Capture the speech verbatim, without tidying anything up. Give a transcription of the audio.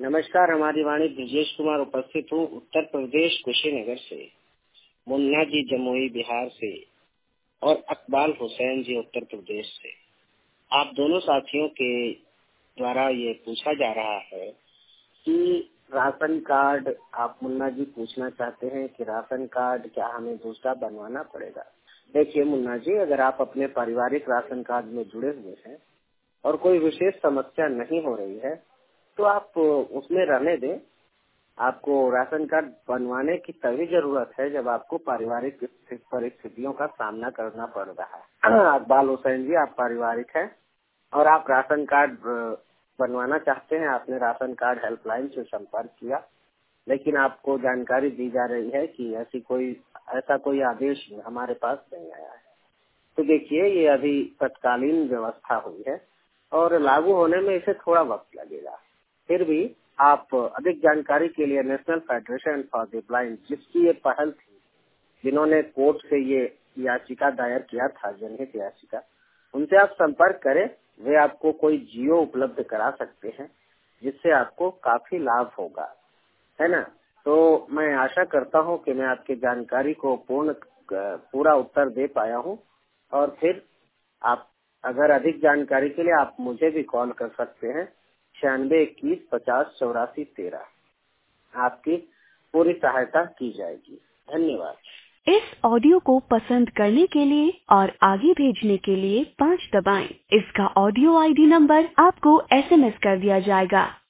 नमस्कार, हमारी वाणी ब्रजेश कुमार उपस्थित हूँ उत्तर प्रदेश कुशीनगर से। मुन्ना जी जमुई बिहार से और अकबाल हुसैन जी उत्तर प्रदेश से। आप दोनों साथियों के द्वारा ये पूछा जा रहा है कि राशन कार्ड, आप मुन्ना जी पूछना चाहते हैं कि राशन कार्ड क्या हमें दूसरा बनवाना पड़ेगा। देखिए मुन्ना जी, अगर आप अपने पारिवारिक राशन कार्ड में जुड़े हुए हैं और कोई विशेष समस्या नहीं हो रही है तो आप उसमें रहने दें। आपको राशन कार्ड बनवाने की तभी जरूरत है जब आपको पारिवारिक परिस्थितियों का सामना करना पड़ रहा है। अकबाल हुसैन जी, आप पारिवारिक हैं और आप राशन कार्ड बनवाना चाहते हैं। आपने राशन कार्ड हेल्पलाइन से संपर्क किया, लेकिन आपको जानकारी दी जा रही है कि ऐसी कोई ऐसा कोई आदेश हमारे पास नहीं आया है। तो देखिए, ये अभी तत्कालीन व्यवस्था हुई है और लागू होने में इसे थोड़ा वक्त लगेगा। फिर भी आप अधिक जानकारी के लिए national federation for the blind, जिसकी ये पहल थी, जिन्होंने कोर्ट से ये याचिका दायर किया था, जनहित याचिका, उनसे आप संपर्क करें। वे आपको कोई जियो उपलब्ध करा सकते हैं जिससे आपको काफी लाभ होगा, है ना। तो मैं आशा करता हूं कि मैं आपकी जानकारी को पूर्ण पूरा उत्तर दे पाया हूं। और फिर आप अगर अधिक जानकारी के लिए आप मुझे भी कॉल कर सकते हैं, छियानवे इक्कीस पचास चौरासी तेरह। आपकी पूरी सहायता की जाएगी। धन्यवाद। इस ऑडियो को पसंद करने के लिए और आगे भेजने के लिए पाँच दबाएं। इसका ऑडियो आईडी नंबर आपको एसएमएस कर दिया जाएगा।